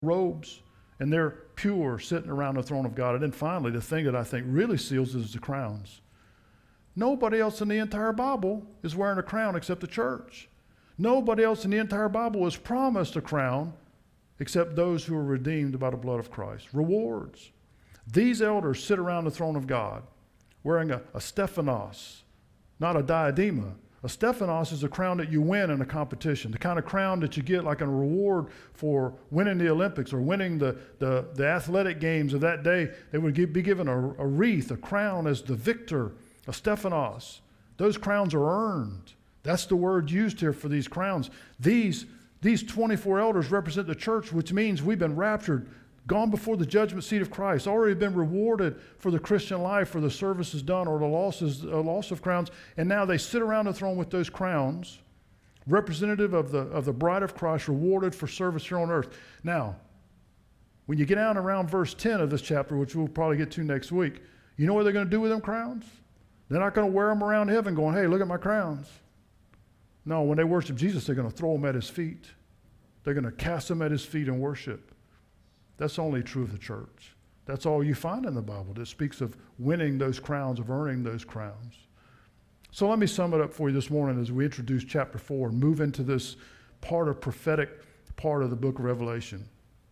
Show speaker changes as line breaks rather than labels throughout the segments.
robes, and they're pure, sitting around the throne of God. And then finally, the thing that I think really seals is the crowns. Nobody else in the entire Bible is wearing a crown except the church. Nobody else in the entire Bible is promised a crown except those who are redeemed by the blood of Christ. Rewards. These elders sit around the throne of God wearing a Stephanos, not a diadema. A Stephanos is a crown that you win in a competition, the kind of crown that you get like a reward for winning the Olympics or winning the athletic games of that day. They would be given a wreath, a crown as the victor, a Stephanos. Those crowns are earned. That's the word used here for these crowns. These 24 elders represent the church, which means we've been raptured, gone before the judgment seat of Christ, already been rewarded for the Christian life, for the services done or the loss of crowns, and now they sit around the throne with those crowns, representative of the bride of Christ, rewarded for service here on earth. Now, when you get down around verse 10 of this chapter, which we'll probably get to next week, you know what they're going to do with them crowns? They're not going to wear them around heaven going, hey, look at my crowns. No, when they worship Jesus, they're going to throw them at his feet. They're going to cast them at his feet and worship. That's only true of the church. That's all you find in the Bible that speaks of winning those crowns, of earning those crowns. So let me sum it up for you this morning as we introduce chapter 4 and move into this prophetic part of the book of Revelation.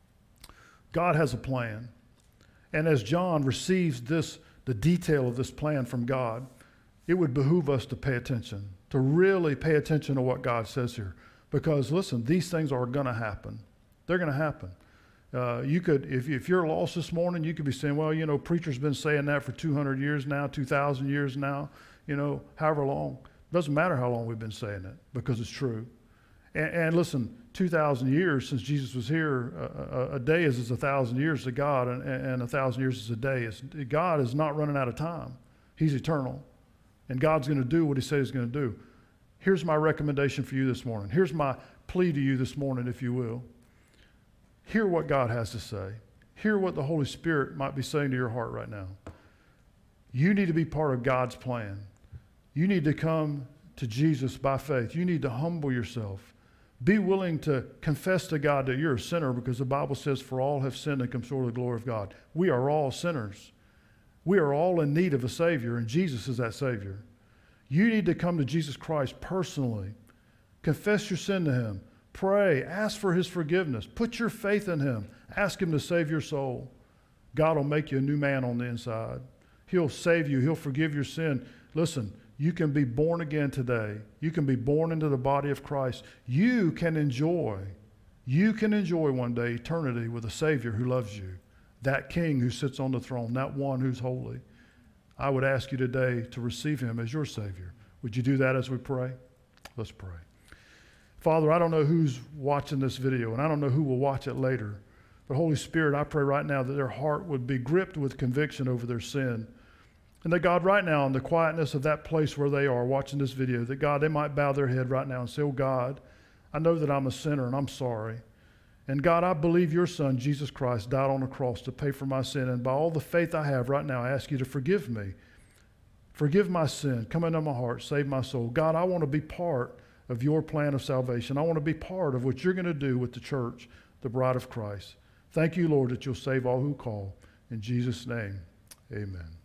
God has a plan. And as John receives the detail of this plan from God, it would behoove us to pay attention, to really pay attention to what God says here. Because listen, these things are going to happen. They're going to happen. You could, if you're lost this morning, you could be saying, well, preacher's been saying that for 200 years now, 2,000 years now, however long. It doesn't matter how long we've been saying it because it's true. And listen, 2,000 years since Jesus was here, a day is 1,000 years to God, and 1,000 years is a day. God is not running out of time. He's eternal. And God's going to do what he said he's going to do. Here's my recommendation for you this morning. Here's my plea to you this morning, if you will. Hear what God has to say. Hear what the Holy Spirit might be saying to your heart right now. You need to be part of God's plan. You need to come to Jesus by faith. You need to humble yourself. Be willing to confess to God that you're a sinner because the Bible says, for all have sinned and come short of the glory of God. We are all sinners. We are all in need of a Savior, and Jesus is that Savior. You need to come to Jesus Christ personally. Confess your sin to him. Pray, ask for his forgiveness. Put your faith in him. Ask him to save your soul. God will make you a new man on the inside. He'll save you. He'll forgive your sin. Listen, you can be born again today. You can be born into the body of Christ. You can enjoy one day eternity with a Savior who loves you, that King who sits on the throne, that one who's holy. I would ask you today to receive him as your Savior. Would you do that as we pray? Let's pray. Father, I don't know who's watching this video, and I don't know who will watch it later. But Holy Spirit, I pray right now that their heart would be gripped with conviction over their sin. And that God, right now, in the quietness of that place where they are watching this video, that God, they might bow their head right now and say, oh God, I know that I'm a sinner and I'm sorry. And God, I believe your Son, Jesus Christ, died on the cross to pay for my sin. And by all the faith I have right now, I ask you to forgive me. Forgive my sin. Come into my heart. Save my soul. God, I want to be part of your plan of salvation. I want to be part of what you're going to do with the church, the bride of Christ. Thank you, Lord, that you'll save all who call. In Jesus' name, amen.